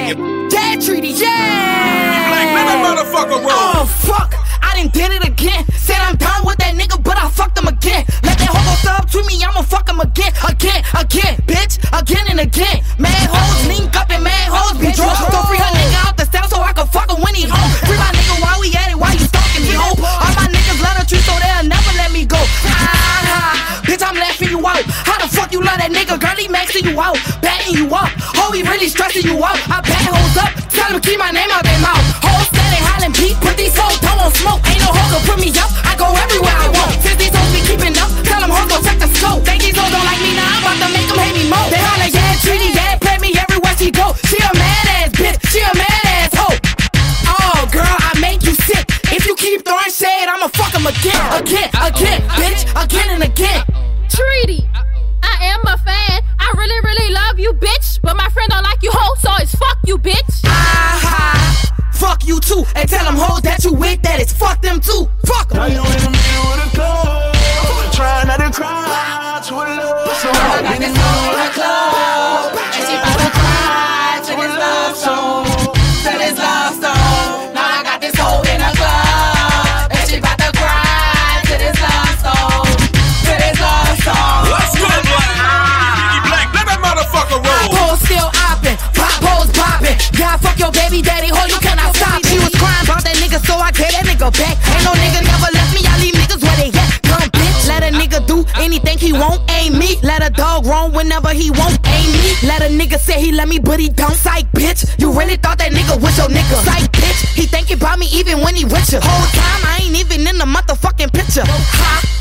Yeah, Treaty, yeah. Like, let that motherfucker roll. Oh, fuck. I done did it again. Said I'm done with that nigga, but I fucked him again. Let that hoe go sub to me, I'ma fuck him again. Again, bitch, again and again. Mad hoes link up and mad hoes be drunk. So free her nigga out the cell so I can fuck him when he home. Free my nigga while we at it, while you stalking me, ho. All my niggas love the truth, so they'll never let me go. Bitch, I'm laughing you out. How the fuck you love that nigga? Girl, he maxing you out, batting you up. Ho, he really stressing you out. I bat hoes up, tell him to keep my name out their mouth. Hoes steady hollering beat, put these hoes don't want smoke. Ain't no hoe can put me up, I go everywhere I want. Since these hoes be keeping up, tell them hoes go check the scope. Think these hoes don't like me, now I'm about to make them hate me more. They holler, yeah, Treaty, yeah, play me everywhere she go. She a mad ass bitch, she a mad ass hoe. Oh, girl, I make you sick. If you keep throwing shade, I'ma fuck him again, bitch, again and again. Treaty, I am a fan. I really, really love you, bitch. But my friend don't like you, hoe, so it's fuck you, bitch. Fuck you too. And tell them hoes that you with that it's fuck them too. Fuck them. Now you in the middle of the club, try not to cry to a love song. I got this hoe in the club, and she about to cry to this love song. To this love song. Now I got this hoe in the club, and she about to cry to this love song. To this love song. Let's go, Black. Let that motherfucker roll. Pole still oppin', pop hoes poppin'. Yeah, fuck your baby daddy, ho, you cannot stop. She was crying about that nigga, so I gave that nigga back. Ain't no nigga never left me, I leave niggas where they at. Dumb bitch, let a nigga do anything he want, ain't me. Let a dog roam whenever he want, ain't me. Let a nigga say he love me, but he don't. Psych, bitch, you really thought that nigga was your nigga. Psych, bitch, he think about me even when he with you. Whole time I ain't even in the motherfucking picture. Ha.